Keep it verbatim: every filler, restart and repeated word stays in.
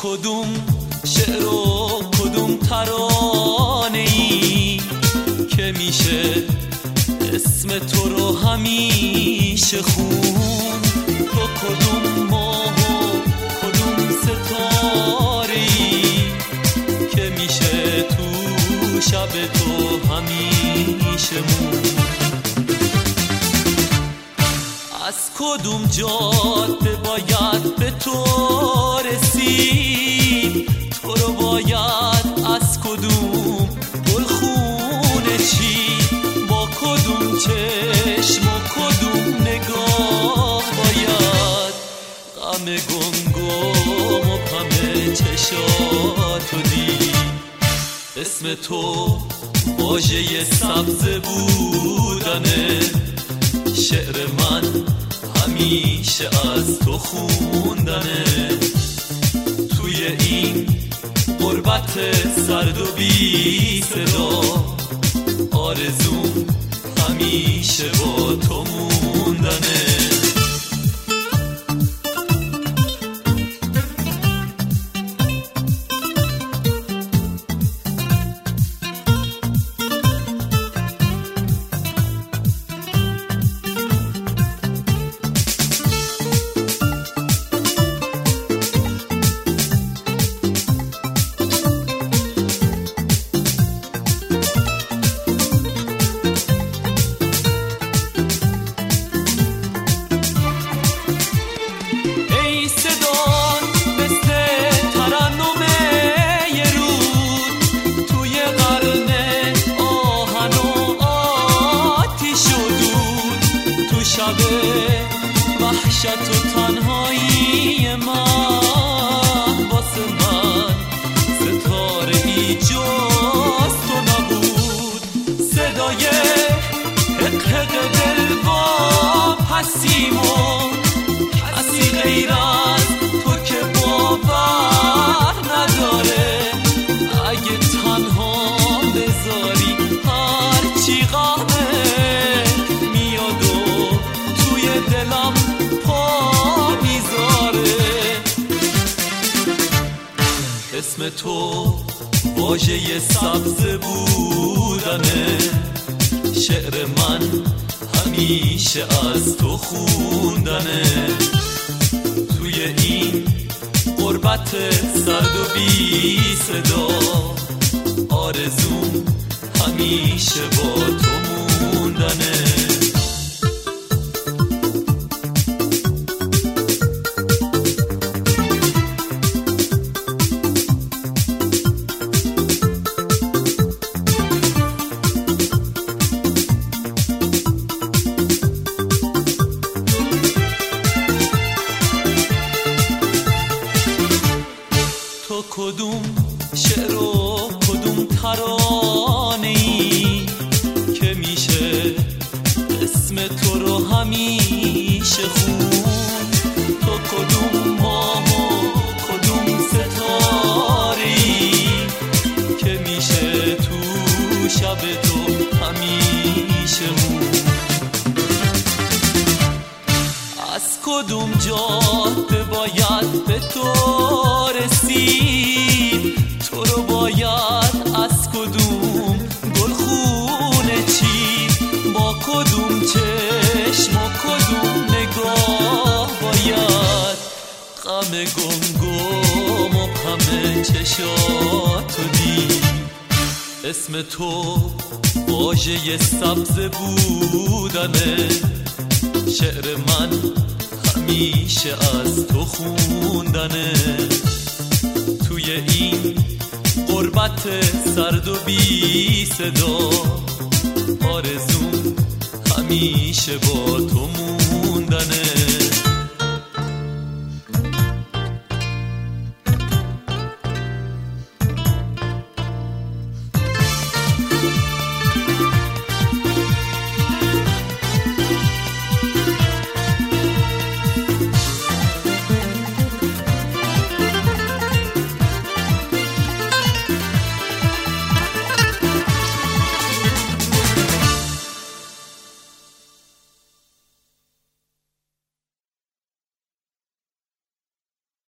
کدوم شعر و کدوم ترانه ای که میشه اسم تو رو همیشه خون؟ تو کدوم ماه و کدوم ستاره ای که میشه تو شب تو همیشه مون؟ از کدوم جاده باید به تو رسید؟ تو رو باید از کدوم گلخونه چید؟ با کدوم چشم و کدوم نگاه باید غم گمگم و غم چشاتو دید؟ اسم تو واژه سبز بودنه، شعر من همیشه از تو خوندنه. توی این غربت سرد و بی صدا آرزوم همیشه با تو موندنه. وحشت و تنهایی من واسه من ستاره ای جز تو نبود. صدای حق حق دل با پسیم و کسی غیر از تو که باور نداره. اگه تنها بذاری هرچی غمه میاد و توی دلم پا میذاره. اسم تو واژه سبز بودنه، شعر من همیشه از تو خوندنه. توی این غربت سرد و بی صدا آرزوم همیشه با تو موندنه. تو کدوم شعر و کدوم ترانه ای که میشه اسم تو رو همیشه خون؟ تو کدوم ماه و کدوم ستاره ای که میشه تو شب تو همیشه مون؟ از کدوم جاده باید به تو رسید؟ تو رو باید از کدوم گلخونه چید؟ با کدوم چشم و کدوم نگاه باید غم گمگم و غم چشاتو دید؟ اسم تو واژه سبز بودنه، شعر من همیشه از تو خوندنه. توی این غربت سرد و بی صدا آرزوم همیشه با تو